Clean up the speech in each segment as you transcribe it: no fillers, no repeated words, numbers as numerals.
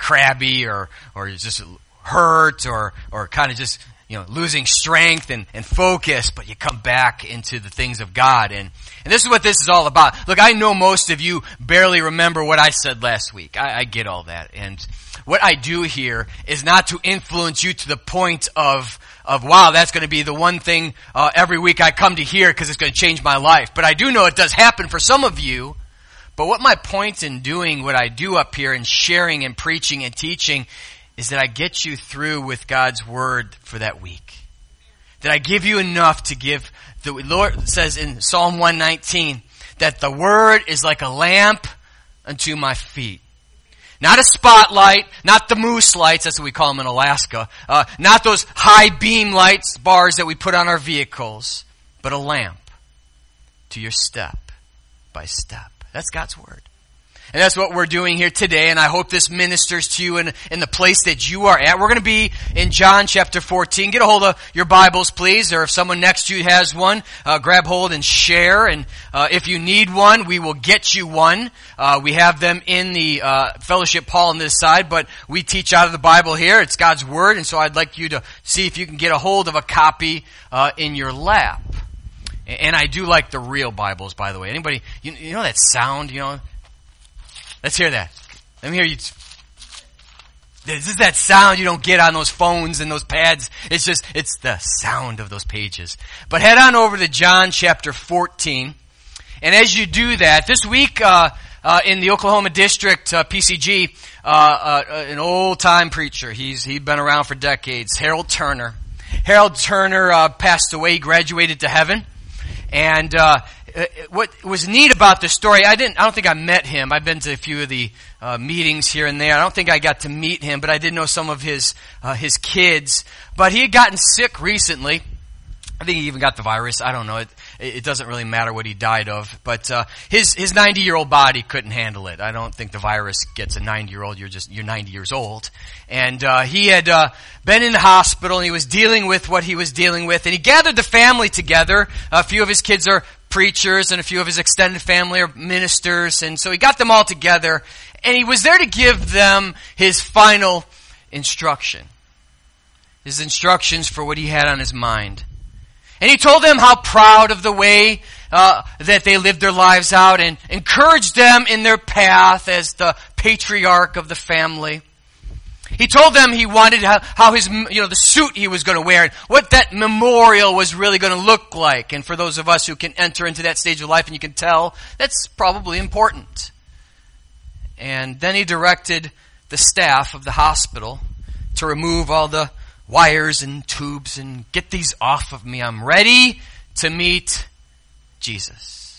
crabby or you're just hurt or kind of just, losing strength and focus, but you come back into the things of God. And this is what this is all about. Look, I know most of you barely remember what I said last week. I get all that. And what I do here is not to influence you to the point of wow, that's going to be the one thing every week I come to hear because it's going to change my life. But I do know it does happen for some of you. But what my point in doing what I do up here and sharing and preaching and teaching is that I get you through with God's Word for that week. That I give you enough to give. The Lord says in Psalm 119 that the Word is like a lamp unto my feet. Not a spotlight, not the moose lights, that's what we call them in Alaska. Not those high beam lights, bars that we put on our vehicles, but a lamp to your step by step. That's God's Word. And that's what we're doing here today, and I hope this ministers to you in the place that you are at. We're going to be in John chapter 14. Get a hold of your Bibles, please, or if someone next to you has one, grab hold and share. And if you need one, we will get you one. We have them in the fellowship hall on this side, but we teach out of the Bible here. It's God's Word, and so I'd like you to see if you can get a hold of a copy in your lap. And I do like the real Bibles, by the way. Anybody, you know that sound, Let's hear that. Let me hear you. This is that sound you don't get on those phones and those pads. It's the sound of those pages. But head on over to John chapter 14. And as you do that, this week in the Oklahoma District, PCG, an old-time preacher. He'd been around for decades, Harold Turner. Harold Turner passed away. He graduated to heaven. And what was neat about this story, I don't think I met him. I've been to a few of the meetings here and there. I don't think I got to meet him, but I did know some of his kids. But he had gotten sick recently. I think he even got the virus. I don't know. It doesn't really matter what he died of. But his 90-year-old body couldn't handle it. I don't think the virus gets a 90-year-old. You're 90 years old. And he had been in the hospital, and he was dealing with what he was dealing with. And he gathered the family together. A few of his kids are preachers, and a few of his extended family are ministers. And so he got them all together, and he was there to give them his final instruction. His instructions for what he had on his mind. And he told them how proud of the way that they lived their lives out and encouraged them in their path as the patriarch of the family. He told them he wanted how his, the suit he was going to wear and what that memorial was really going to look like. And for those of us who can enter into that stage of life and you can tell, that's probably important. And then he directed the staff of the hospital to remove all the wires and tubes and get these off of me. I'm ready to meet Jesus.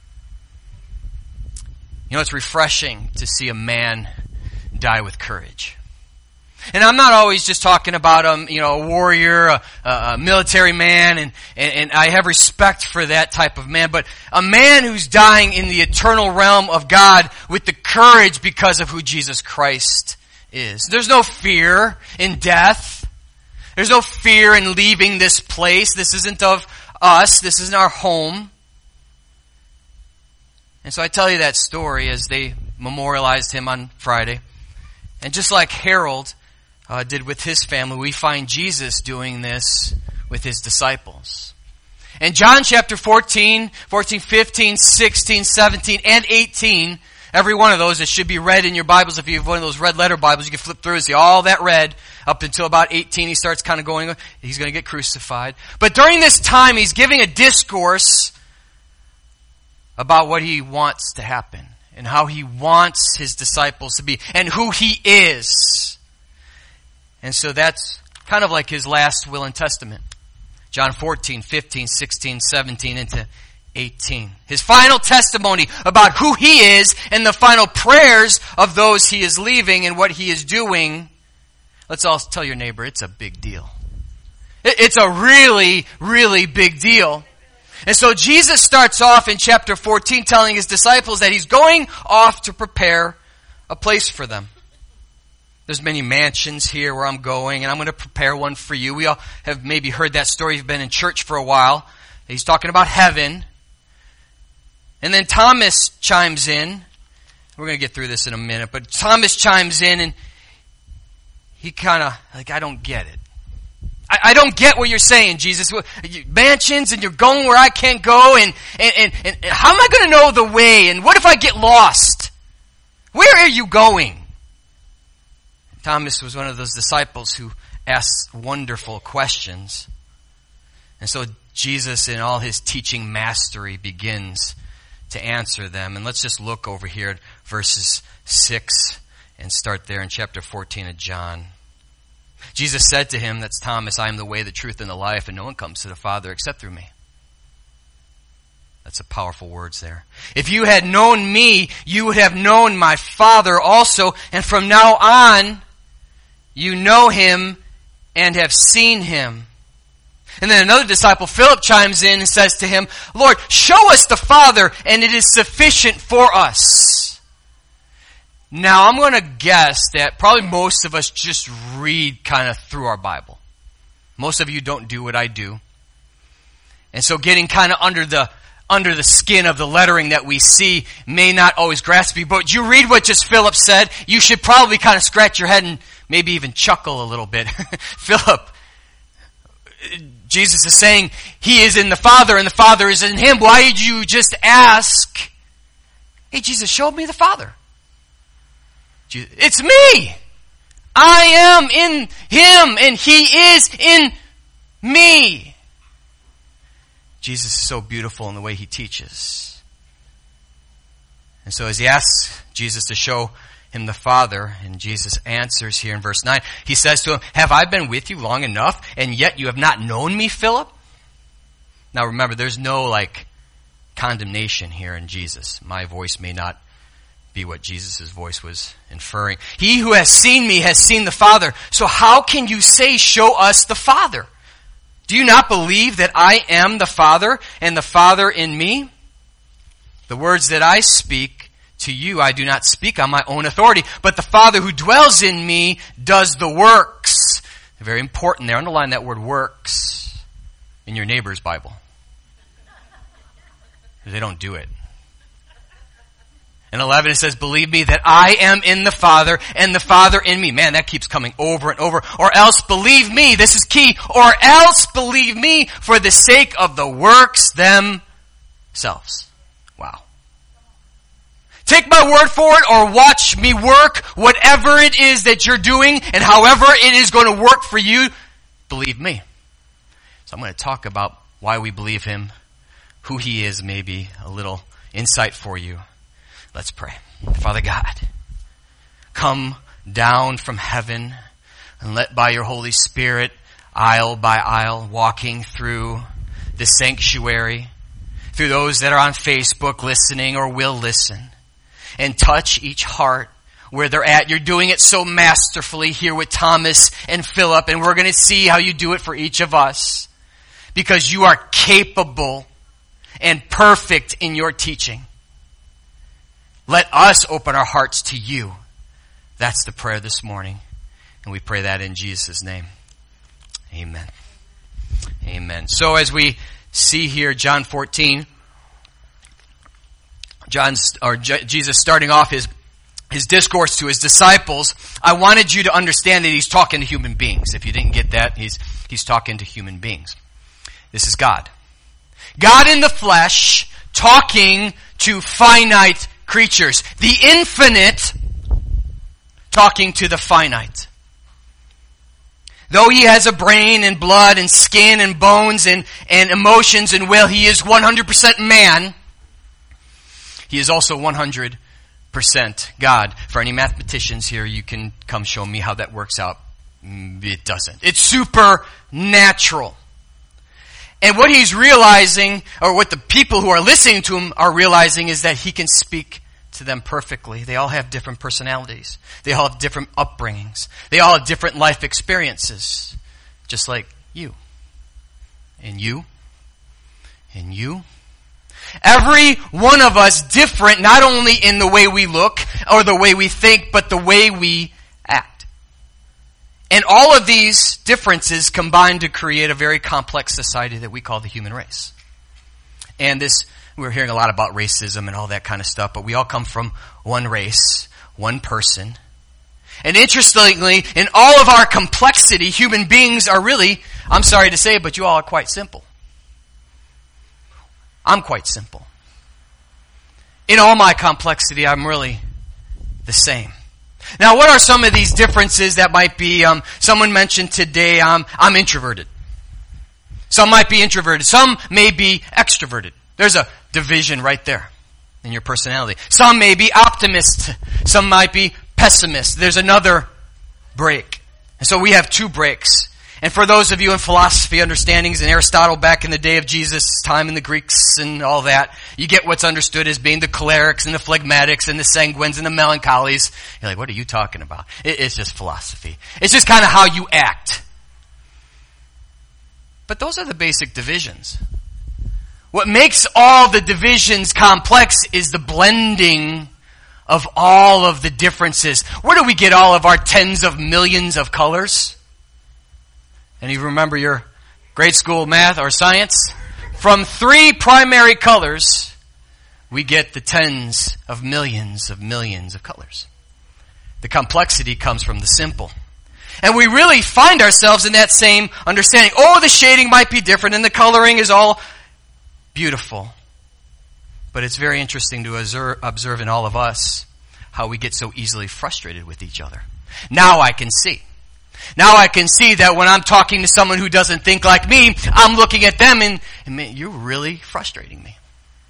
It's refreshing to see a man die with courage. And I'm not always just talking about a warrior, a military man, and I have respect for that type of man, but a man who's dying in the eternal realm of God with the courage because of who Jesus Christ is. There's no fear in death. There's no fear in leaving this place. This isn't of us. This isn't our home. And so I tell you that story as they memorialized him on Friday. And just like Harold did with his family, we find Jesus doing this with his disciples. And John chapter 14, 15, 16, 17, and 18, every one of those, it should be read in your Bibles. If you have one of those red letter Bibles, you can flip through and see all that red. Up until about 18, he starts kind of going, he's going to get crucified. But during this time, he's giving a discourse about what he wants to happen and how he wants his disciples to be and who he is. And so that's kind of like his last will and testament. John 14, 15, 16, 17, into 18. His final testimony about who he is and the final prayers of those he is leaving and what he is doing. Let's all tell your neighbor, it's a big deal. It's a really, really big deal. And so Jesus starts off in chapter 14 telling his disciples that he's going off to prepare a place for them. There's many mansions here where I'm going, and I'm going to prepare one for you. We all have maybe heard that story. You've been in church for a while. He's talking about heaven. And then Thomas chimes in. We're going to get through this in a minute, but Thomas chimes in and he kind of, like, I don't get it. I don't get what you're saying, Jesus. Mansions, and you're going where I can't go, and how am I going to know the way? And what if I get lost? Where are you going? Thomas was one of those disciples who asked wonderful questions. And so Jesus, in all his teaching mastery, begins to answer them. And let's just look over here at verses 6 and start there in chapter 14 of John. Jesus said to him, that's Thomas, I am the way, the truth, and the life, and no one comes to the Father except through me. That's a powerful words there. If you had known me, you would have known my Father also, and from now on, you know him and have seen him. And then another disciple, Philip, chimes in and says to him, Lord, show us the Father, and it is sufficient for us. Now, I'm going to guess that probably most of us just read kind of through our Bible. Most of you don't do what I do. And so getting kind of under the skin of the lettering that we see may not always grasp you. But you read what just Philip said, you should probably kind of scratch your head and maybe even chuckle a little bit. Philip, Jesus is saying he is in the Father and the Father is in him. Why did you just ask, hey, Jesus, show me the Father? It's me. I am in him and he is in me. Jesus is so beautiful in the way he teaches. And so as he asks Jesus to show him the Father, and Jesus answers here in verse 9, he says to him, have I been with you long enough, and yet you have not known me, Philip? Now remember, there's no condemnation here in Jesus. My voice may not be what Jesus' voice was inferring. He who has seen me has seen the Father. So how can you say, show us the Father? Do you not believe that I am the Father and the Father in me? The words that I speak to you, I do not speak on my own authority, but the Father who dwells in me does the works. Very important there. Underline that word works in your neighbor's Bible. They don't do it. In 11 it says, believe me that I am in the Father and the Father in me. Man, that keeps coming over and over. Or else believe me, this is key, or else believe me for the sake of the works themselves. Wow. Take my word for it or watch me work, whatever it is that you're doing and however it is going to work for you, believe me. So I'm going to talk about why we believe him, who he is, maybe a little insight for you. Let's pray. Father God, come down from heaven and let by your Holy Spirit, aisle by aisle, walking through the sanctuary, through those that are on Facebook listening or will listen, and touch each heart where they're at. You're doing it so masterfully here with Thomas and Philip, and we're going to see how you do it for each of us, because you are capable and perfect in your teaching. Let us open our hearts to you. That's the prayer this morning. And we pray that in Jesus' name. Amen. Amen. So as we see here, John 14, Jesus starting off his discourse to his disciples, I wanted you to understand that he's talking to human beings. If you didn't get that, he's talking to human beings. This is God. God in the flesh, talking to finite creatures. The infinite talking to the finite. Though he has a brain and blood and skin and bones and emotions and will, he is 100% man. He is also 100% God. For any mathematicians here, you can come show me how that works out. It doesn't. It's supernatural. And what he's realizing, or what the people who are listening to him are realizing, is that he can speak to them perfectly. They all have different personalities. They all have different upbringings. They all have different life experiences. Just like you. And you. And you. Every one of us different, not only in the way we look or the way we think, but the way we act. And all of these differences combine to create a very complex society that we call the human race. And we're hearing a lot about racism and all that kind of stuff, but we all come from one race, one person. And interestingly, in all of our complexity, human beings are really, I'm sorry to say it, but you all are quite simple. I'm quite simple. In all my complexity, I'm really the same. Now, what are some of these differences that might be, someone mentioned today, I'm introverted. Some might be introverted. Some may be extroverted. There's a division right there in your personality. Some may be optimist. Some might be pessimist. There's another break. And so we have two breaks. And for those of you in philosophy understandings and Aristotle back in the day of Jesus' time and the Greeks and all that, you get what's understood as being the cholerics and the phlegmatics and the sanguines and the melancholies. You're like, what are you talking about? It's just philosophy. It's just kind of how you act. But those are the basic divisions. What makes all the divisions complex is the blending of all of the differences. Where do we get all of our tens of millions of colors? And you remember your grade school math or science? From 3 primary colors, we get the tens of millions of colors. The complexity comes from the simple. And we really find ourselves in that same understanding. Oh, the shading might be different and the coloring is all beautiful. But it's very interesting to observe in all of us how we get so easily frustrated with each other. Now I can see. Now I can see that when I'm talking to someone who doesn't think like me, I'm looking at them and man, you're really frustrating me.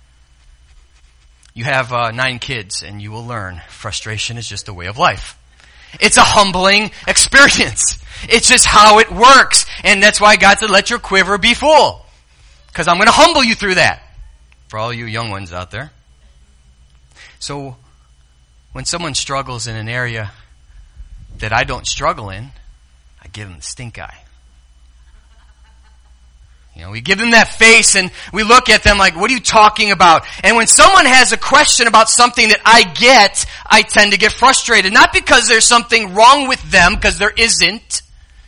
You have 9 kids and you will learn frustration is just a way of life. It's a humbling experience. It's just how it works. And that's why God said, let your quiver be full. Because I'm going to humble you through that. For all you young ones out there. So when someone struggles in an area that I don't struggle in, I give them the stink eye. You know, we give them that face and we look at them like, what are you talking about? And when someone has a question about something that I get, I tend to get frustrated. Not because there's something wrong with them, because there isn't.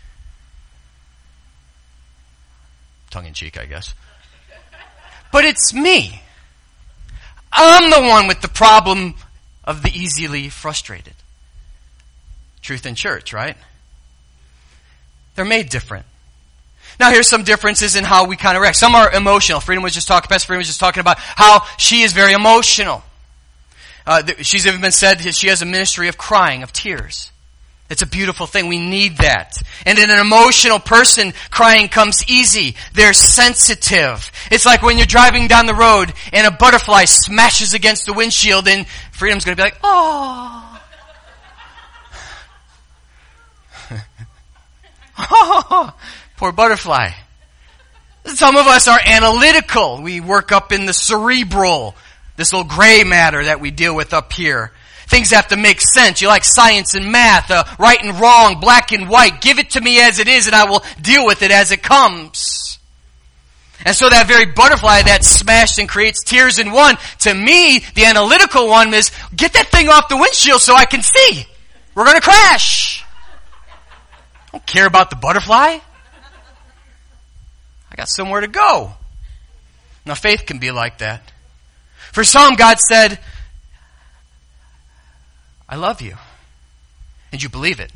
Tongue in cheek, I guess. But it's me. I'm the one with the problem of the easily frustrated. Truth in church, right? They're made different. Now here's some differences in how we kind of react. Some are emotional. Pastor Freedom was just talking about how she is very emotional. She's even been said that she has a ministry of crying, of tears. It's a beautiful thing. We need that. And in an emotional person, crying comes easy. They're sensitive. It's like when you're driving down the road and a butterfly smashes against the windshield and Freedom's going to be like, oh. Poor butterfly. Some of us are analytical. We work up in the cerebral, this little gray matter that we deal with up here. Things have to make sense. You like science and math, right and wrong, black and white. Give it to me as it is and I will deal with it as it comes. And so that very butterfly that smashed and creates tears in one, to me, the analytical one is, get that thing off the windshield so I can see. We're going to crash. I don't care about the butterfly. I got somewhere to go. Now faith can be like that. For some, God said, I love you. And you believe it.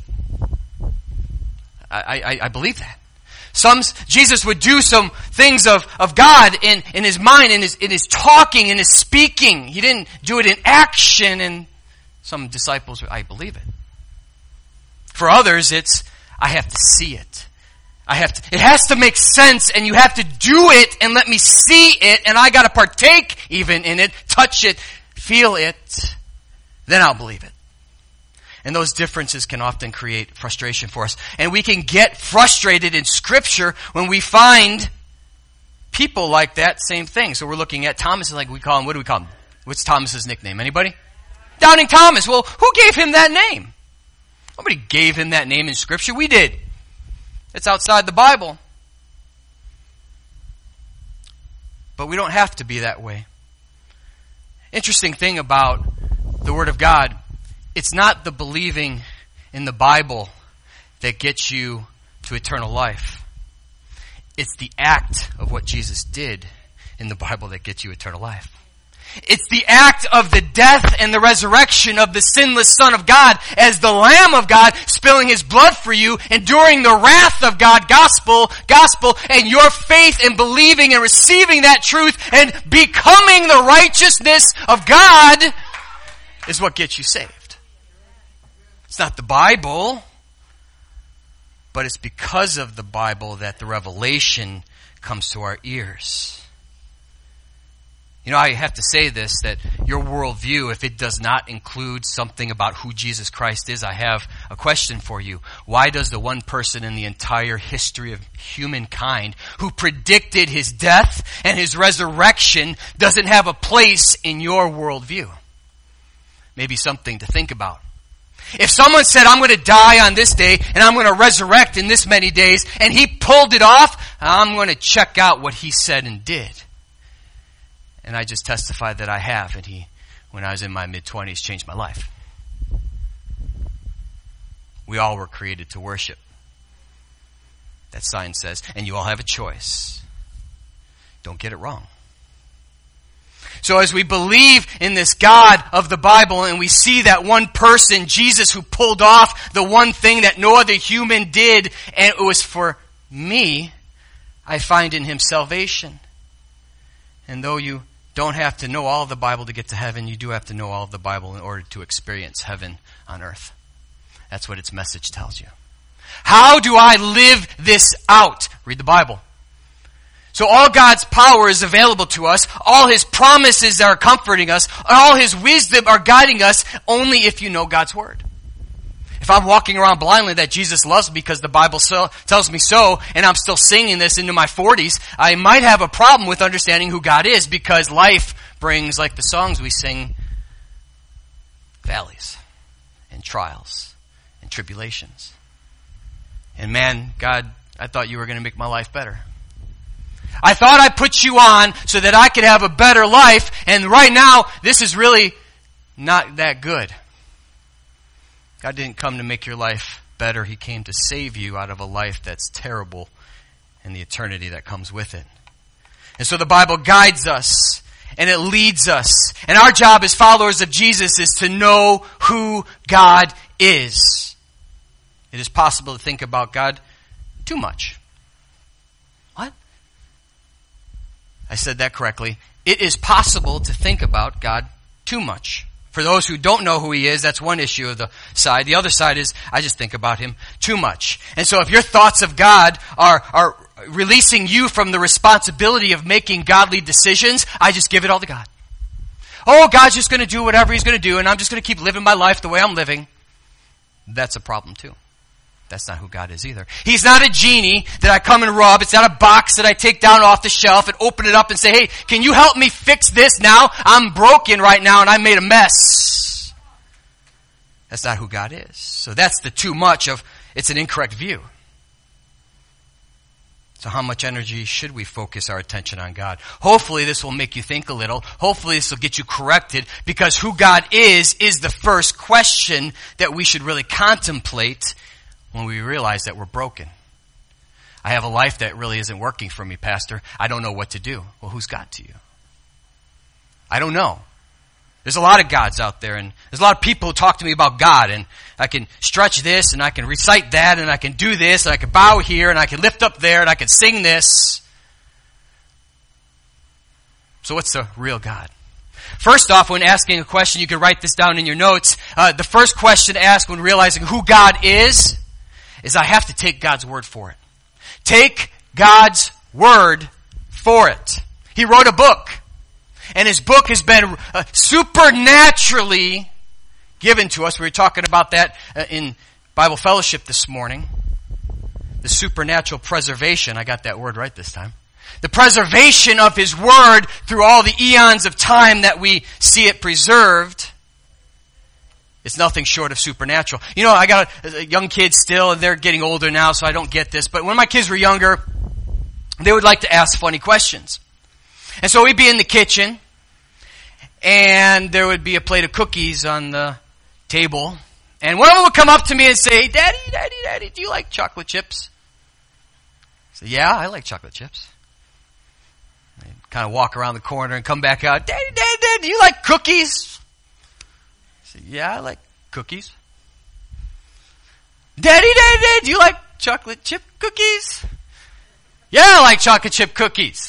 I believe that. Jesus would do some things of God in his mind, in his talking, in his speaking. He didn't do it in action. And some disciples, I believe it. For others, it's, I have to see it. It has to make sense and you have to do it and let me see it and I got to partake even in it, touch it, feel it. Then I'll believe it. And those differences can often create frustration for us. And we can get frustrated in Scripture when we find people like that same thing. So we're looking at Thomas, like we call him, what do we call him? What's Thomas's nickname? Anybody? Doubting Thomas. Well, who gave him that name? Nobody gave him that name in Scripture. We did. It's outside the Bible. But we don't have to be that way. Interesting thing about the Word of God, it's not the believing in the Bible that gets you to eternal life. It's the act of what Jesus did in the Bible that gets you eternal life. It's the act of the death and the resurrection of the sinless Son of God as the Lamb of God spilling His blood for you, enduring the wrath of God, gospel, and your faith in believing and receiving that truth and becoming the righteousness of God is what gets you saved. It's not the Bible, but it's because of the Bible that the revelation comes to our ears. You know, I have to say this, that your worldview, if it does not include something about who Jesus Christ is, I have a question for you. Why does the one person in the entire history of humankind who predicted His death and His resurrection doesn't have a place in your worldview? Maybe something to think about. If someone said, I'm going to die on this day and I'm going to resurrect in this many days, and he pulled it off, I'm going to check out what he said and did. And I just testified that I have, and He, when I was in my mid-20s, changed my life. We all were created to worship. That sign says, and you all have a choice. Don't get it wrong. So as we believe in this God of the Bible and we see that one person, Jesus, who pulled off the one thing that no other human did, and it was for me, I find in Him salvation. And though you don't have to know all of the Bible to get to heaven, you do have to know all of the Bible in order to experience heaven on earth. That's what its message tells you. How do I live this out? Read the Bible. So all God's power is available to us. All His promises are comforting us. All His wisdom are guiding us only if you know God's Word. If I'm walking around blindly that Jesus loves me because the Bible tells me so, and I'm still singing this into my 40s, I might have a problem with understanding who God is, because life brings, like the songs we sing, valleys and trials and tribulations. And man, God, I thought you were going to make my life better. I thought I put you on so that I could have a better life, and right now, this is really not that good. God didn't come to make your life better. He came to save you out of a life that's terrible and the eternity that comes with it. And so the Bible guides us and it leads us. And our job as followers of Jesus is to know who God is. It is possible to think about God too much. What? I said that correctly. It is possible to think about God too much. For those who don't know who He is, that's one issue of the side. The other side is, I just think about Him too much. And so if your thoughts of God are releasing you from the responsibility of making godly decisions, I just give it all to God. Oh, God's just going to do whatever He's going to do, and I'm just going to keep living my life the way I'm living. That's a problem too. That's not who God is either. He's not a genie that I come and rub. It's not a box that I take down off the shelf and open it up and say, hey, can you help me fix this now? I'm broken right now and I made a mess. That's not who God is. So that's the too much of, it's an incorrect view. So how much energy should we focus our attention on God? Hopefully this will make you think a little. Hopefully this will get you corrected, because who God is the first question that we should really contemplate when we realize that we're broken. I have a life that really isn't working for me, Pastor. I don't know what to do. Well, who's God to you? I don't know. There's a lot of gods out there, and there's a lot of people who talk to me about God, and I can stretch this, and I can recite that, and I can do this, and I can bow here, and I can lift up there, and I can sing this. So what's the real God? First off, when asking a question, you can write this down in your notes. The first question to ask when realizing who God is I have to take God's word for it. Take God's word for it. He wrote a book, and His book has been supernaturally given to us. We were talking about that in Bible fellowship this morning. The supernatural preservation. I got that word right this time. The preservation of His word through all the eons of time that we see it preserved. It's nothing short of supernatural. You know, I got a young kids still, and they're getting older now, so I don't get this. But when my kids were younger, they would like to ask funny questions. And so we'd be in the kitchen, and there would be a plate of cookies on the table. And one of them would come up to me and say, Daddy, do you like chocolate chips? I said, yeah, I like chocolate chips. They'd kind of walk around the corner and come back out. Daddy, do you like cookies? I said, yeah, I like cookies. Daddy, do you like chocolate chip cookies? Yeah, I like chocolate chip cookies.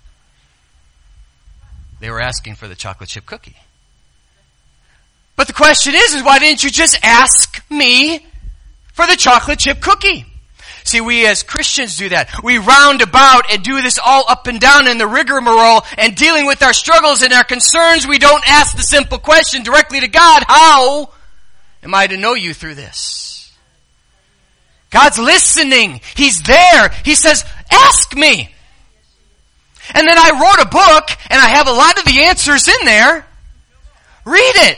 They were asking for the chocolate chip cookie. But the question is why didn't you just ask me for the chocolate chip cookie? See, we as Christians do that. We round about and do this all up and down in the rigmarole and dealing with our struggles and our concerns. We don't ask the simple question directly to God, how am I to know you through this? God's listening. He's there. He says, ask me. And then I wrote a book and I have a lot of the answers in there. Read it.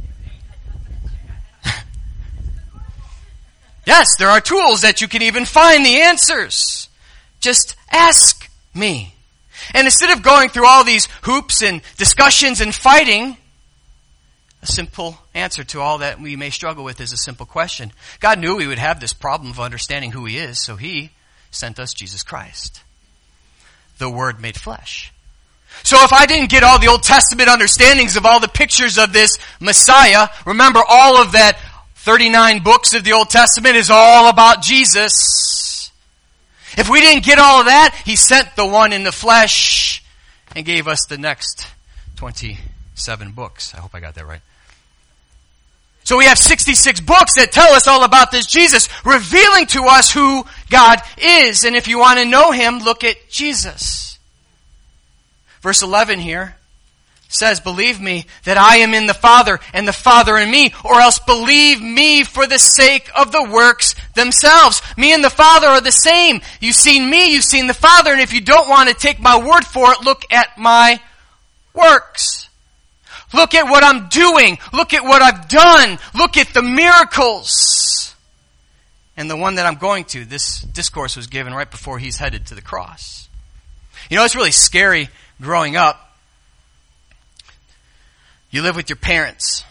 Yes, there are tools that you can even find the answers. Just ask me. And instead of going through all these hoops and discussions and fighting, a simple answer to all that we may struggle with is a simple question. God knew we would have this problem of understanding who He is, so He sent us Jesus Christ, the Word made flesh. So if I didn't get all the Old Testament understandings of all the pictures of this Messiah, remember all of that 39 books of the Old Testament is all about Jesus. If we didn't get all of that, He sent the one in the flesh and gave us the next 27 books. I hope I got that right. So we have 66 books that tell us all about this Jesus, revealing to us who God is. And if you want to know Him, look at Jesus. Verse 11 here says, believe me that I am in the Father and the Father in me, or else believe me for the sake of the works themselves. Me and the Father are the same. You've seen me, you've seen the Father, and if you don't want to take my word for it, look at my works. Look at what I'm doing. Look at what I've done. Look at the miracles. And the one that I'm going to, this discourse was given right before He's headed to the cross. You know, it's really scary growing up. You live with your parents,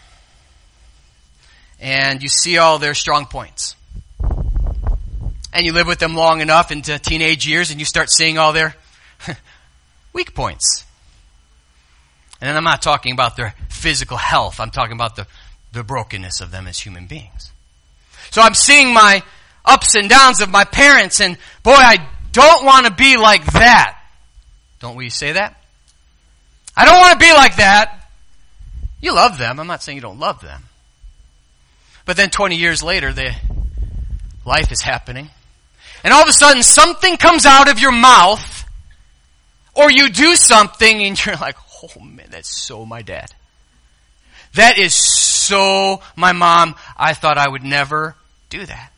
and you see all their strong points. And you live with them long enough into teenage years, and you start seeing all their weak points. And I'm not talking about their physical health. I'm talking about the brokenness of them as human beings. So I'm seeing my ups and downs of my parents, and boy, I don't want to be like that. Don't we say that? I don't want to be like that. You love them. I'm not saying you don't love them. But then 20 years later, life is happening. And all of a sudden, something comes out of your mouth, or you do something, and you're like, oh man, that's so my dad. That is so my mom. I thought I would never do that.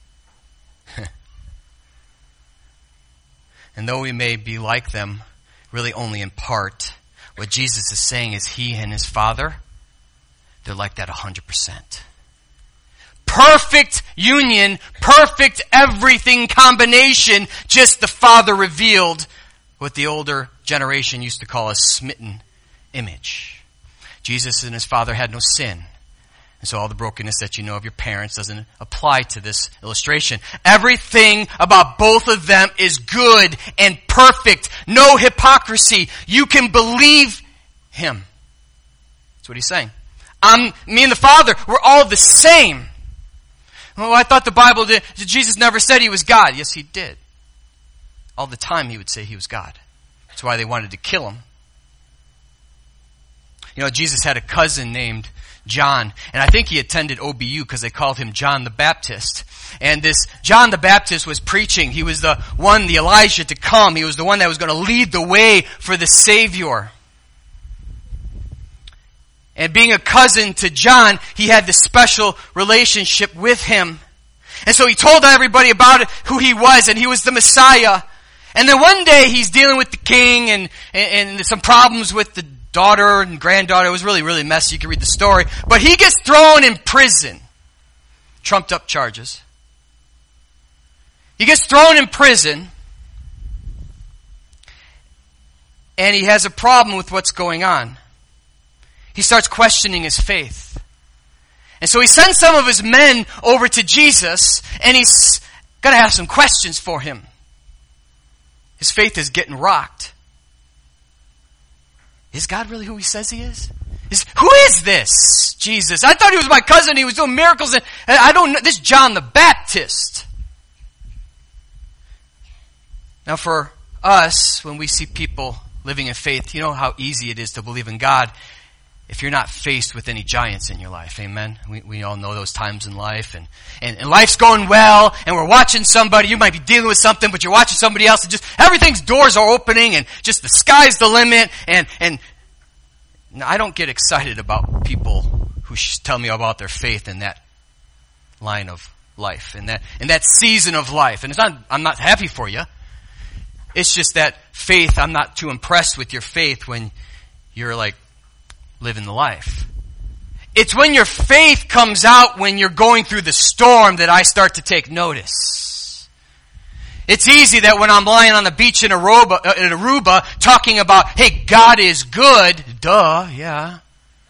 And though we may be like them, really only in part, what Jesus is saying is He and His Father, they're like that 100%. Perfect union, perfect everything combination, just the Father revealed what the older generation used to call a smitten image. Jesus and His Father had no sin. And so all the brokenness that you know of your parents doesn't apply to this illustration. Everything about both of them is good and perfect. No hypocrisy. You can believe Him. That's what He's saying. Me and the Father, we're all the same. Well, I thought the Bible did. Jesus never said He was God. Yes, He did. All the time He would say He was God. That's why they wanted to kill Him. You know, Jesus had a cousin named John, and I think he attended OBU because they called him John the Baptist. And this John the Baptist was preaching. He was the one, the Elijah to come. He was the one that was going to lead the way for the Savior. And being a cousin to John, he had this special relationship with him. And so he told everybody about it, who he was, and he was the Messiah. And then one day he's dealing with the king and some problems with the daughter and granddaughter. It was really, really messy. You can read the story. But he gets thrown in prison. Trumped up charges. He gets thrown in prison. And he has a problem with what's going on. He starts questioning his faith. And so he sends some of his men over to Jesus, and he's going to have some questions for him. His faith is getting rocked. Is God really who he says he is? Who is this Jesus? I thought he was my cousin. He was doing miracles. And I don't know. This is John the Baptist. Now for us, when we see people living in faith, you know how easy it is to believe in God if you're not faced with any giants in your life. Amen? We all know those times in life. And life's going well, and we're watching somebody. You might be dealing with something, but you're watching somebody else, and just everything's doors are opening, and just the sky's the limit. And I don't get excited about people who tell me about their faith in that line of life, in that season of life. And I'm not happy for you. It's just that faith, I'm not too impressed with your faith when you're like living the life. It's when your faith comes out when you're going through the storm that I start to take notice. It's easy that when I'm lying on the beach in Aruba talking about, hey, God is good. Duh, yeah.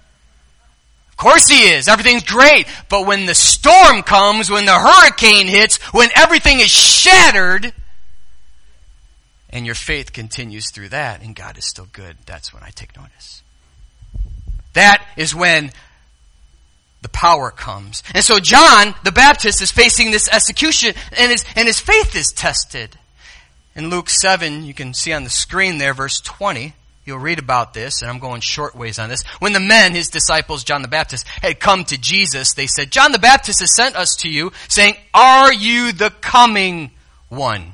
Of course he is. Everything's great. But when the storm comes, when the hurricane hits, when everything is shattered, and your faith continues through that, and God is still good, that's when I take notice. That is when the power comes. And so John the Baptist is facing this execution, and his faith is tested. In Luke 7, you can see on the screen there, verse 20, you'll read about this, and I'm going short ways on this. When the men, his disciples, John the Baptist, had come to Jesus, they said, John the Baptist has sent us to you, saying, are you the coming one?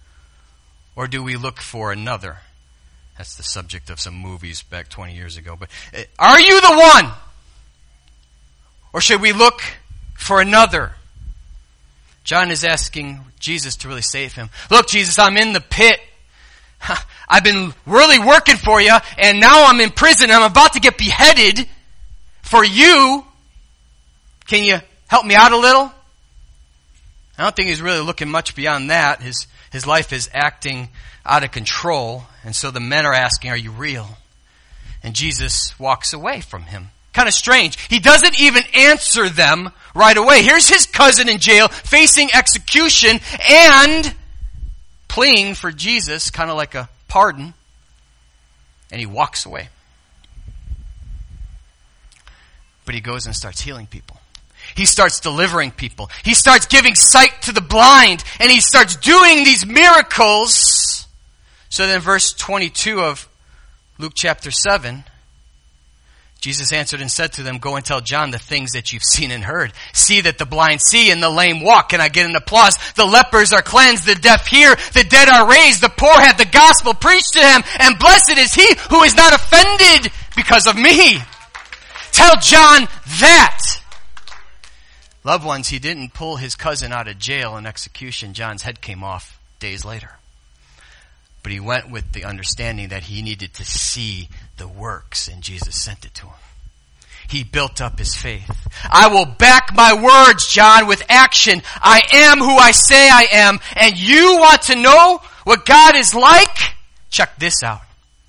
Or do we look for another? That's the subject of some movies back 20 years ago. But are you the one? Or should we look for another? John is asking Jesus to really save him. Look, Jesus, I'm in the pit. I've been really working for you, and now I'm in prison. I'm about to get beheaded for you. Can you help me out a little? I don't think he's really looking much beyond that. His life is acting out of control. And so the men are asking, are you real? And Jesus walks away from him. Kind of strange. He doesn't even answer them right away. Here's his cousin in jail, facing execution and pleading for Jesus, kind of like a pardon. And he walks away. But he goes and starts healing people. He starts delivering people. He starts giving sight to the blind. And he starts doing these miracles. So then verse 22 of Luke chapter 7, Jesus answered and said to them, go and tell John the things that you've seen and heard. See that the blind see and the lame walk. Can I get an applause? The lepers are cleansed, the deaf hear, the dead are raised, the poor have the gospel preached to them, and blessed is he who is not offended because of me. Tell John that. Loved ones, he didn't pull his cousin out of jail in execution. John's head came off days later. But he went with the understanding that he needed to see the works, and Jesus sent it to him. He built up his faith. I will back my words, John, with action. I am who I say I am. And you want to know what God is like? Check this out.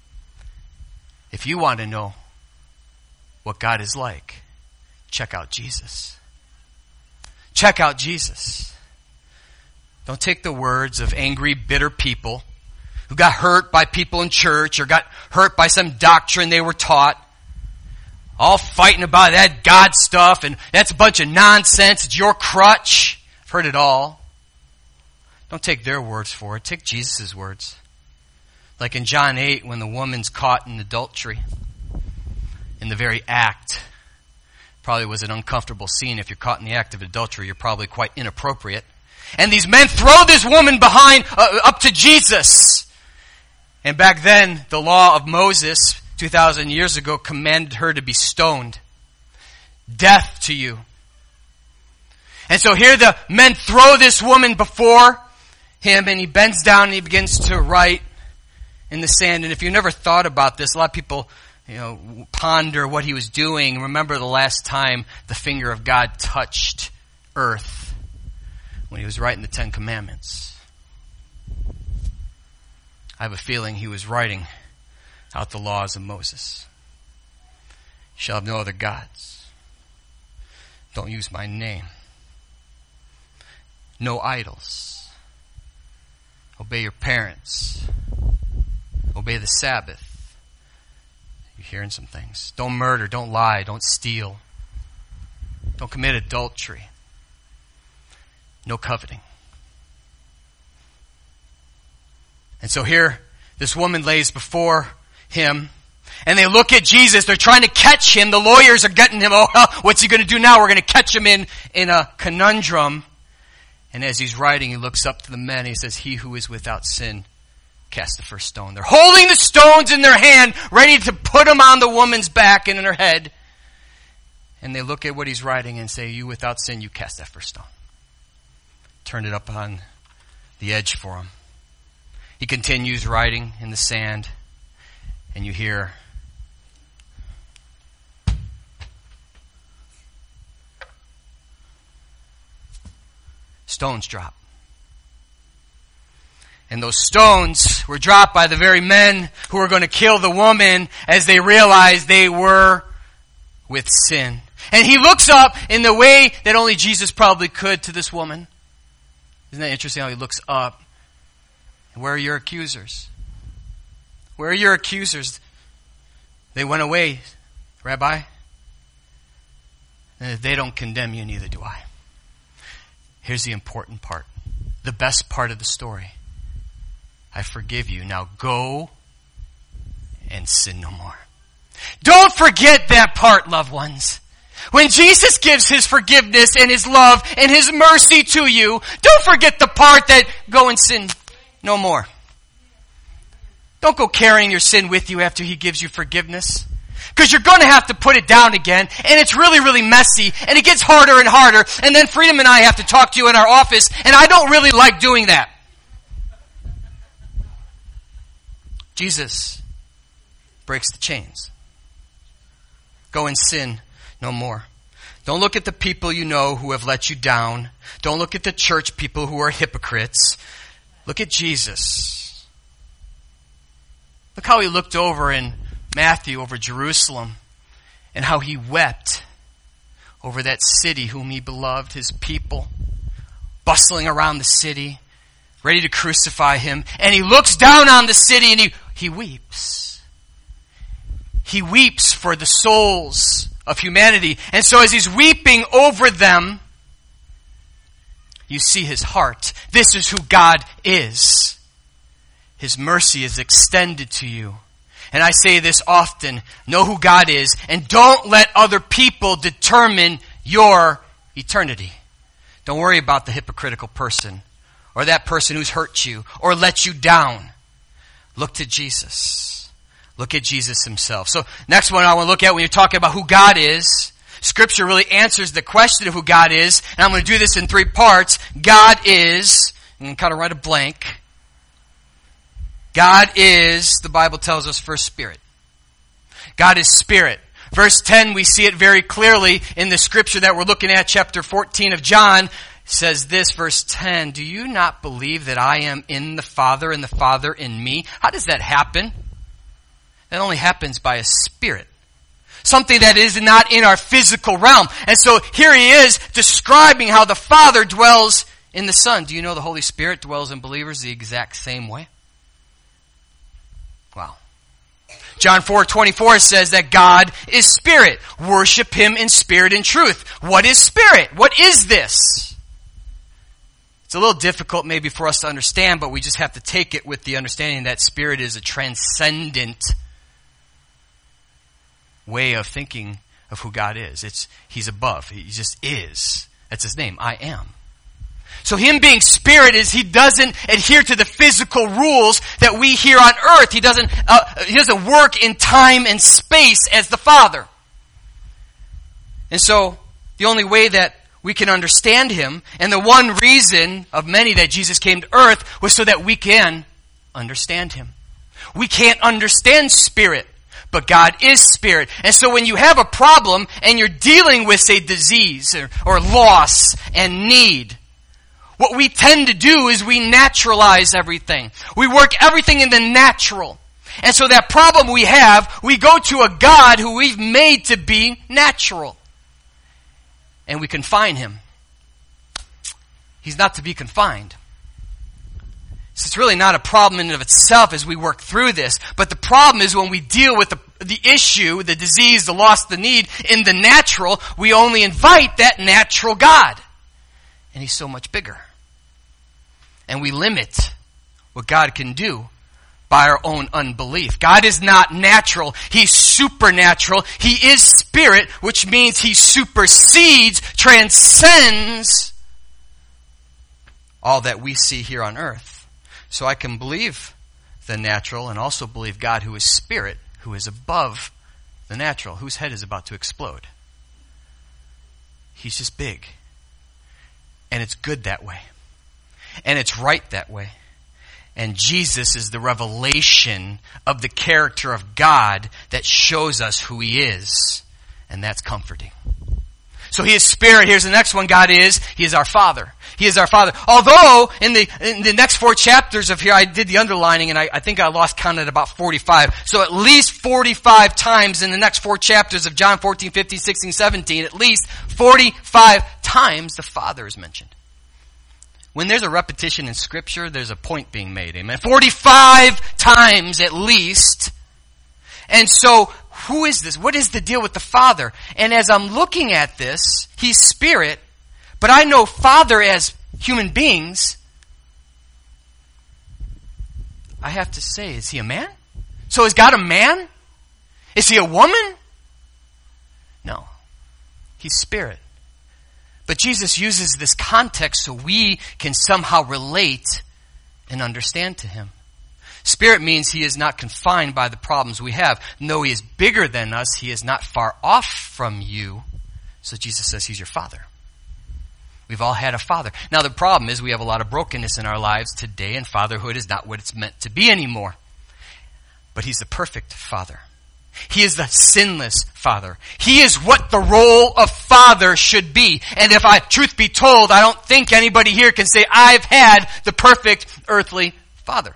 If you want to know what God is like, check out Jesus. Check out Jesus. Don't take the words of angry, bitter people who got hurt by people in church or got hurt by some doctrine they were taught. All fighting about that God stuff and that's a bunch of nonsense. It's your crutch. I've heard it all. Don't take their words for it. Take Jesus' words. Like in John 8 when the woman's caught in adultery. In the very act. Probably was an uncomfortable scene. If you're caught in the act of adultery, you're probably quite inappropriate. And these men throw this woman behind, up to Jesus. And back then, the law of Moses, 2,000 years ago, commanded her to be stoned. Death to you. And so here the men throw this woman before him, and he bends down and he begins to write in the sand. And if you never thought about this, a lot of people, ponder what he was doing. Remember the last time the finger of God touched earth when he was writing the Ten Commandments. I have a feeling he was writing out the laws of Moses. You shall have no other gods. Don't use my name. No idols. Obey your parents. Obey the Sabbath. hearing some things. Don't murder, don't lie, don't steal. Don't commit adultery. No coveting. And so here, this woman lays before him, and they look at Jesus. They're trying to catch him. The lawyers are getting him. Oh, what's he going to do now? We're going to catch him in a conundrum. And as he's writing, he looks up to the men. He says, he who is without sin, cast the first stone. They're holding the stones in their hand, ready to put them on the woman's back and in her head. And they look at what he's writing and say, you without sin, you cast that first stone. Turn it up on the edge for him. He continues writing in the sand, and you hear stones drop. And those stones were dropped by the very men who were going to kill the woman as they realized they were with sin. And he looks up in the way that only Jesus probably could to this woman. Isn't that interesting how he looks up? And where are your accusers? Where are your accusers? They went away, Rabbi. And if they don't condemn you, neither do I. Here's the important part. The best part of the story. I forgive you. Now go and sin no more. Don't forget that part, loved ones. When Jesus gives his forgiveness and his love and his mercy to you, don't forget the part that go and sin no more. Don't go carrying your sin with you after he gives you forgiveness. Because you're going to have to put it down again, and it's really, really messy, and it gets harder and harder, and then Freedom and I have to talk to you in our office, and I don't really like doing that. Jesus breaks the chains. Go and sin no more. Don't look at the people you know who have let you down. Don't look at the church people who are hypocrites. Look at Jesus. Look how he looked over in Matthew over Jerusalem and how he wept over that city whom he beloved, his people, bustling around the city, ready to crucify him. And he looks down on the city and he weeps. He weeps for the souls of humanity. And so as he's weeping over them, you see his heart. This is who God is. His mercy is extended to you. And I say this often, know who God is, and don't let other people determine your eternity. Don't worry about the hypocritical person, or that person who's hurt you, or let you down. Look to Jesus. Look at Jesus himself. So next one I want to look at when you're talking about who God is, Scripture really answers the question of who God is, and I'm going to do this in 3 parts. God is, and kind of write a blank. God is, the Bible tells us, first Spirit. God is Spirit. Verse 10, we see it very clearly in the scripture that we're looking at, chapter 14 of John, says this, verse 10, do you not believe that I am in the Father and the Father in me? How does that happen? That only happens by a Spirit. Something that is not in our physical realm. And so here he is describing how the Father dwells in the Son. Do you know the Holy Spirit dwells in believers the exact same way? Wow. John 4:24 says that God is Spirit. Worship him in spirit and truth. What is Spirit? What is this? It's a little difficult maybe for us to understand, but we just have to take it with the understanding that Spirit is a transcendent way of thinking of who God is. He's above. He just is. That's his name. I am. So him being Spirit is he doesn't adhere to the physical rules that we here on earth. He doesn't work in time and space as the Father. And so the only way that we can understand him, and the one reason of many that Jesus came to earth was so that we can understand him. We can't understand Spirit, but God is Spirit. And so when you have a problem and you're dealing with, say, disease or loss and need, what we tend to do is we naturalize everything. We work everything in the natural. And so that problem we have, we go to a God who we've made to be natural. And we confine him. He's not to be confined. It's really not a problem in and of itself as we work through this. But the problem is when we deal with the issue, the disease, the loss, the need in the natural, we only invite that natural God. And he's so much bigger. And we limit what God can do by our own unbelief. God is not natural. He's supernatural. He is spirit, which means he supersedes, transcends all that we see here on earth. So I can believe the natural and also believe God who is spirit, who is above the natural, whose head is about to explode. He's just big. And it's good that way. And it's right that way. And Jesus is the revelation of the character of God that shows us who he is. And that's comforting. So he is spirit. Here's the next one. God is. He is our Father. He is our Father. Although in the next 4 chapters of here, I did the underlining and I think I lost count at about 45. So at least 45 times in the next 4 chapters of John 14, 15, 16, 17, at least 45 times the Father is mentioned. When there's a repetition in Scripture, there's a point being made. Amen. 45 times at least. And so, who is this? What is the deal with the Father? And as I'm looking at this, he's spirit, but I know Father as human beings. I have to say, is he a man? So is God a man? Is he a woman? No. He's spirit. But Jesus uses this context so we can somehow relate and understand to him. Spirit means he is not confined by the problems we have. No, he is bigger than us. He is not far off from you. So Jesus says he's your Father. We've all had a father. Now the problem is we have a lot of brokenness in our lives today, and fatherhood is not what it's meant to be anymore. But he's the perfect Father. He is the sinless Father. He is what the role of Father should be. And if truth be told, I don't think anybody here can say, I've had the perfect earthly Father.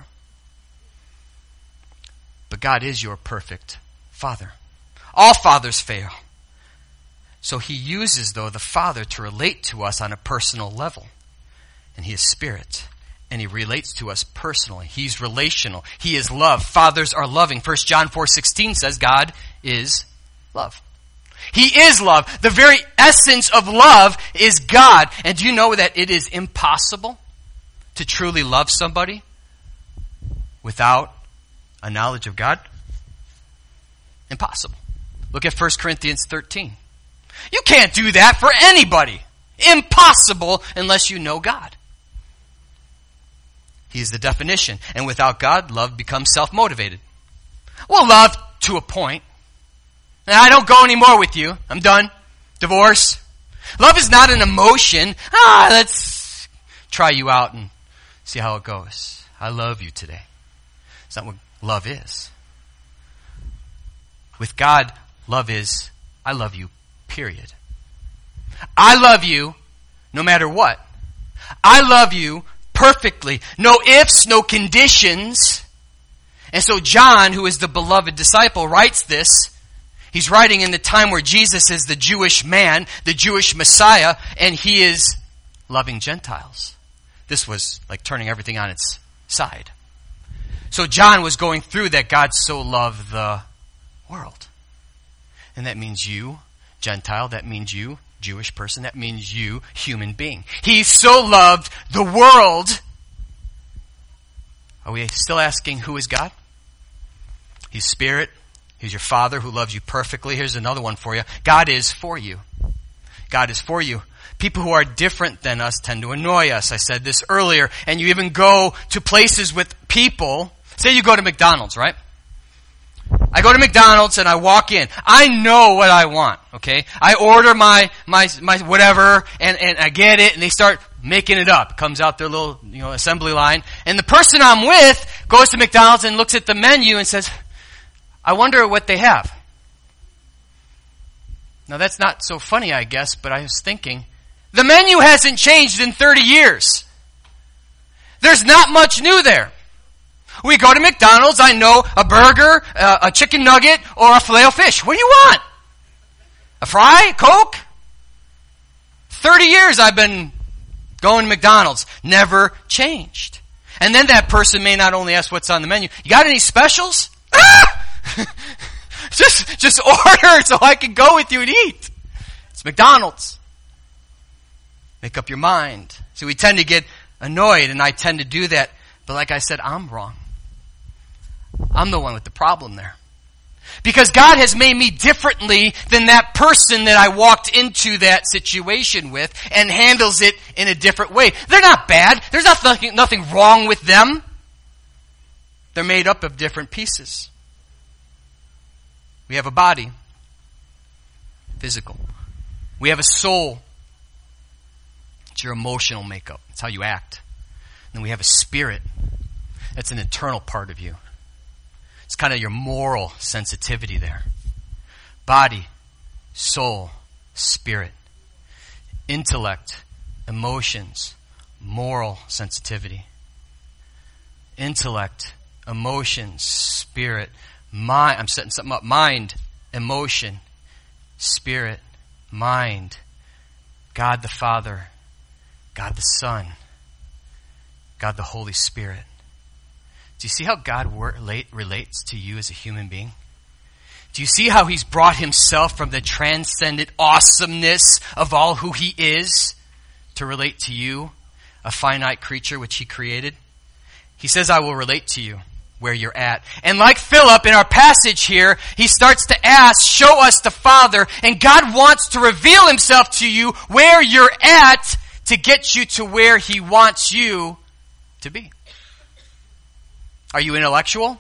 But God is your perfect Father. All fathers fail. So he uses, though, the Father to relate to us on a personal level. And he is spirit. And he relates to us personally. He's relational. He is love. Fathers are loving. 1 John 4:16 says God is love. He is love. The very essence of love is God. And do you know that it is impossible to truly love somebody without a knowledge of God? Impossible. Look at 1 Corinthians 13. You can't do that for anybody. Impossible unless you know God. He is the definition. And without God, love becomes self-motivated. Well, love to a point. And I don't go anymore with you. I'm done. Divorce. Love is not an emotion. Let's try you out and see how it goes. I love you today. It's not what love is. With God, love is, I love you, period. I love you no matter what. I love you perfectly. No ifs, no conditions. And so John, who is the beloved disciple, writes this. He's writing in the time where Jesus is the Jewish man, the Jewish Messiah, and he is loving Gentiles. This was like turning everything on its side. So John was going through that God so loved the world. And that means you, Gentile, that means you, Jewish person, that means you, human being. He so loved the world. Are we still asking who is God? He's spirit. He's your Father who loves you perfectly. Here's another one for you. God is for you. God is for you. People who are different than us tend to annoy us. I said this earlier. And you even go to places with people. Say you go to McDonald's, right? I go to McDonald's and I walk in. I know what I want, okay? I order my whatever and I get it and they start making it up. Comes out their little, assembly line. And the person I'm with goes to McDonald's and looks at the menu and says, I wonder what they have. Now that's not so funny, I guess, but I was thinking, the menu hasn't changed in 30 years. There's not much new there. We go to McDonald's, I know a burger, a chicken nugget, or a Filet-O-Fish. What do you want? A fry? Coke? 30 years I've been going to McDonald's. Never changed. And then that person may not only ask what's on the menu, you got any specials? Ah! just order so I can go with you and eat. It's McDonald's. Make up your mind. So we tend to get annoyed, and I tend to do that. But like I said, I'm wrong. I'm the one with the problem there. Because God has made me differently than that person that I walked into that situation with and handles it in a different way. They're not bad. There's nothing wrong with them. They're made up of different pieces. We have a body, physical. We have a soul. It's your emotional makeup. It's how you act. And then we have a spirit. That's an internal part of you. It's kind of your moral sensitivity there. Body, soul, spirit, intellect, emotions, moral sensitivity. Intellect, emotions, spirit, mind. I'm setting something up. Mind, emotion, spirit, mind. God the Father, God the Son, God the Holy Spirit. Do you see how God relates to you as a human being? Do you see how he's brought himself from the transcendent awesomeness of all who he is to relate to you, a finite creature which he created? He says, I will relate to you where you're at. And like Philip in our passage here, he starts to ask, show us the Father. And God wants to reveal himself to you where you're at to get you to where he wants you to be. Are you intellectual?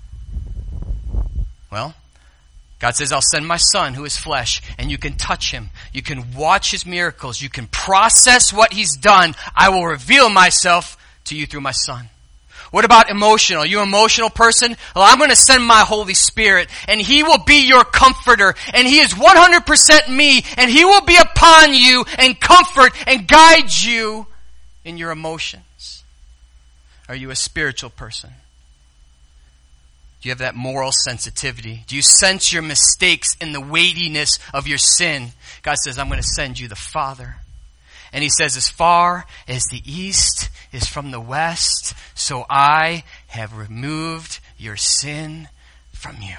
Well, God says, I'll send my Son who is flesh, and you can touch him. You can watch his miracles. You can process what he's done. I will reveal myself to you through my Son. What about emotional? Are you an emotional person? Well, I'm going to send my Holy Spirit, and he will be your comforter, and he is 100% me, and he will be upon you and comfort and guide you in your emotions. Are you a spiritual person? Do you have that moral sensitivity? Do you sense your mistakes and the weightiness of your sin? God says, I'm going to send you the Father. And he says, as far as the east is from the west, so I have removed your sin from you.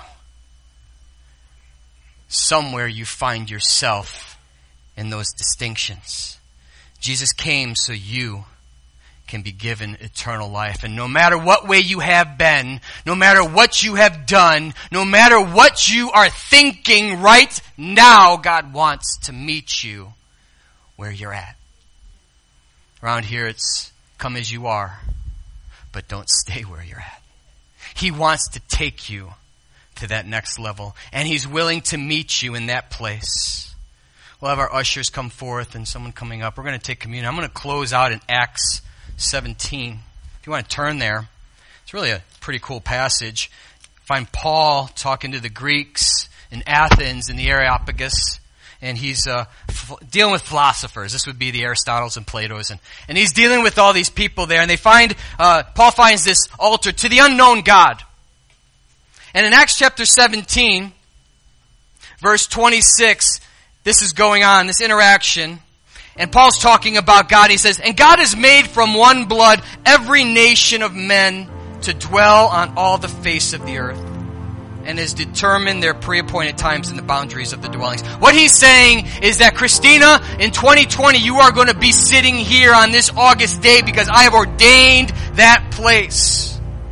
Somewhere you find yourself in those distinctions. Jesus came so you can be given eternal life. And no matter what way you have been, no matter what you have done, no matter what you are thinking right now, God wants to meet you where you're at. Around here it's come as you are, but don't stay where you're at. He wants to take you to that next level, and he's willing to meet you in that place. We'll have our ushers come forth and someone coming up. We're going to take communion. I'm going to close out in Acts 17. If you want to turn there, it's really a pretty cool passage. Find Paul talking to the Greeks in Athens in the Areopagus, and he's dealing with philosophers. This would be the Aristotles and Plato's, and he's dealing with all these people there, and they find Paul finds this altar to the unknown God. And in Acts chapter 17, verse 26, this is going on, this interaction. And Paul's talking about God. He says, and God has made from one blood every nation of men to dwell on all the face of the earth, and has determined their pre-appointed times and the boundaries of the dwellings. What he's saying is that, Christina, in 2020, you are going to be sitting here on this August day because I have ordained that place.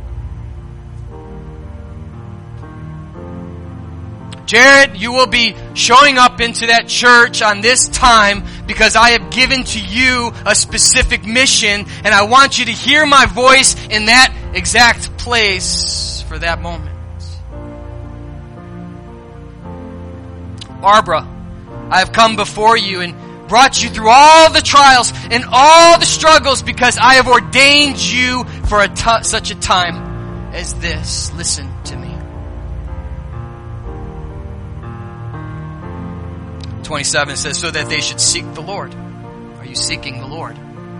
Jared, you will be showing up into that church on this time because I have given to you a specific mission, and I want you to hear my voice in that exact place for that moment. Barbara, I have come before you and brought you through all the trials and all the struggles because I have ordained you for such a time as this. Listen to me. 27 says, so that they should seek the Lord. Are you seeking the Lord?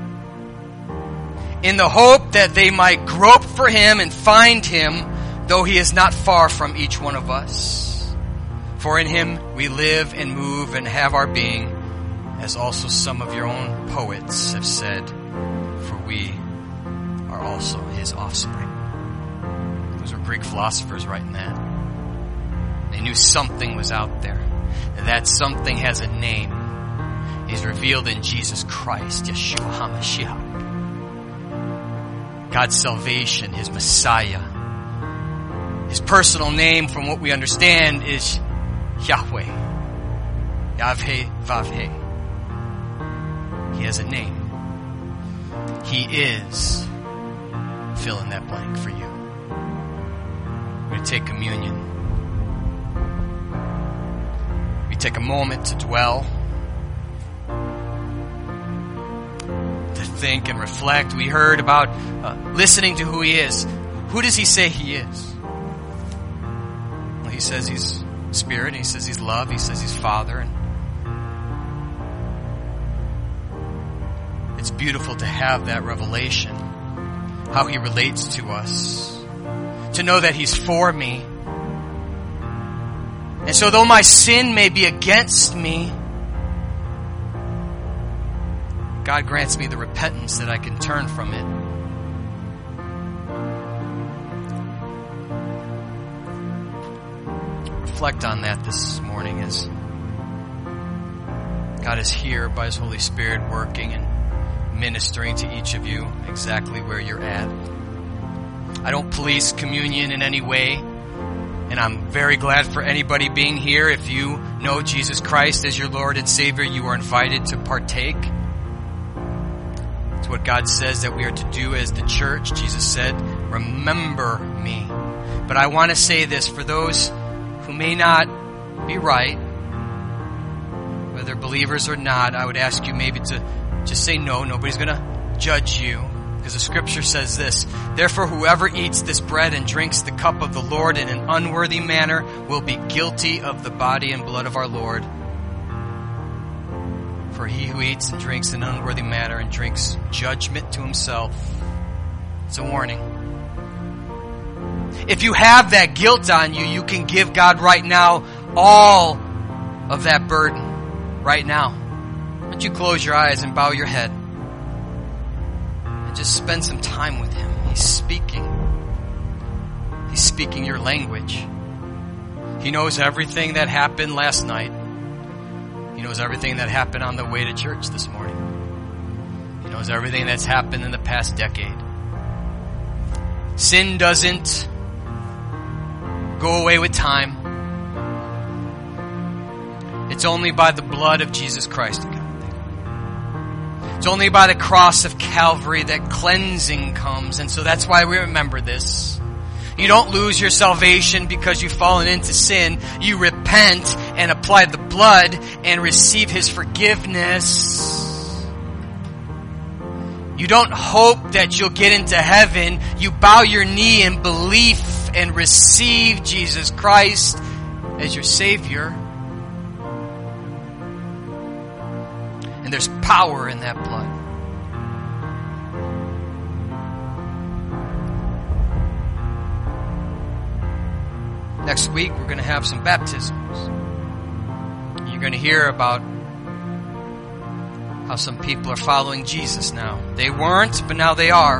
In the hope that they might grope for him and find him, though he is not far from each one of us. For in him we live and move and have our being, as also some of your own poets have said, for we are also his offspring. Those were Greek philosophers writing that. They knew something was out there. And that something has a name. He's revealed in Jesus Christ, Yeshua HaMashiach. God's salvation, his Messiah. His personal name, from what we understand, is Yahweh. Yahweh Vavhe. He has a name. He is, fill in that blank for you. We're going to take communion. We take a moment to dwell, to think and reflect. We heard about listening to who he is. Who does he say he is? Well, he says he's Spirit. He says he's love. He says he's Father. And it's beautiful to have that revelation, how he relates to us, to know that he's for me. And so though my sin may be against me, God grants me the repentance that I can turn from it. Reflect on that this morning as God is here by his Holy Spirit working and ministering to each of you exactly where you're at. I don't police communion in any way, and I'm very glad for anybody being here. If you know Jesus Christ as your Lord and Savior, you are invited to partake. It's what God says that we are to do as the church. Jesus said, remember me. But I want to say this, for those who may not be right, whether believers or not, I would ask you maybe to just say no. Nobody's going to judge you, because the scripture says this: therefore whoever eats this bread and drinks the cup of the Lord in an unworthy manner will be guilty of the body and blood of our Lord. For he who eats and drinks in an unworthy manner and drinks judgment to himself. It's a warning. If you have that guilt on you, you can give God right now all of that burden. Right now. Why don't you close your eyes and bow your head and just spend some time with him. He's speaking. He's speaking your language. He knows everything that happened last night. He knows everything that happened on the way to church this morning. He knows everything that's happened in the past decade. Sin doesn't go away with time. It's only by the blood of Jesus Christ. It's only by the cross of Calvary that cleansing comes. And so that's why we remember this. You don't lose your salvation because you've fallen into sin. You repent and apply the blood and receive his forgiveness. You don't hope that you'll get into heaven. You bow your knee in belief and receive Jesus Christ as your Savior. And there's power in that blood. Next week, we're going to have some baptisms. You're going to hear about how some people are following Jesus now. They weren't, but now they are.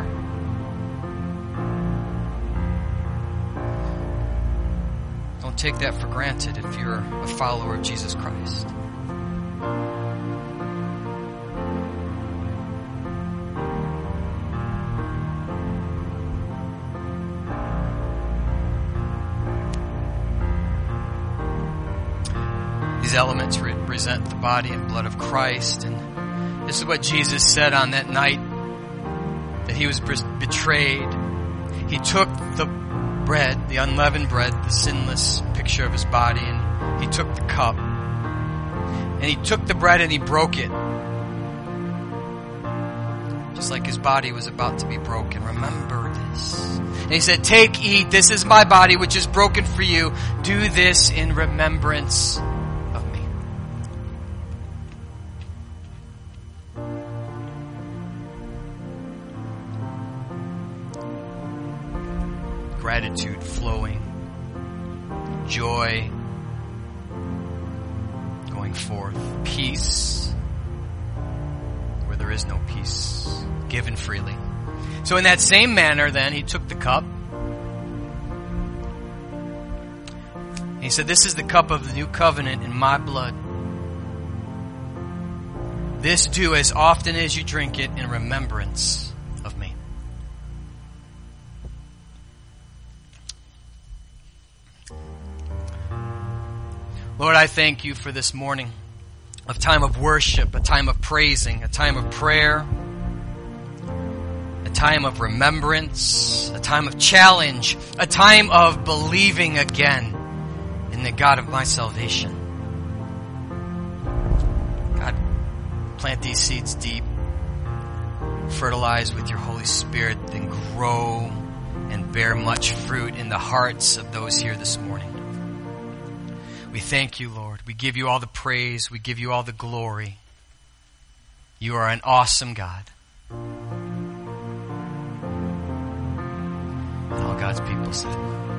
Don't take that for granted if you're a follower of Jesus Christ. These elements represent the body and blood of Christ. And this is what Jesus said on that night that he was betrayed. He took the bread, the unleavened bread, the sinless picture of his body, and he took the cup. And he took the bread and he broke it. Just like his body was about to be broken. Remember this. And he said, take, eat, this is my body which is broken for you. Do this in remembrance of me. Gratitude flowing. Joy going forth. Peace where there is no peace. Given freely. So in that same manner then, he took the cup. He said, this is the cup of the new covenant in my blood. This do as often as you drink it in remembrance of me. Lord, I thank you for this morning, a time of worship, a time of praising, a time of prayer, a time of remembrance, a time of challenge, a time of believing again in the God of my salvation. God, plant these seeds deep, fertilize with your Holy Spirit, then grow and bear much fruit in the hearts of those here this morning. We thank you, Lord. We give you all the praise. We give you all the glory. You are an awesome God. And all God's people said,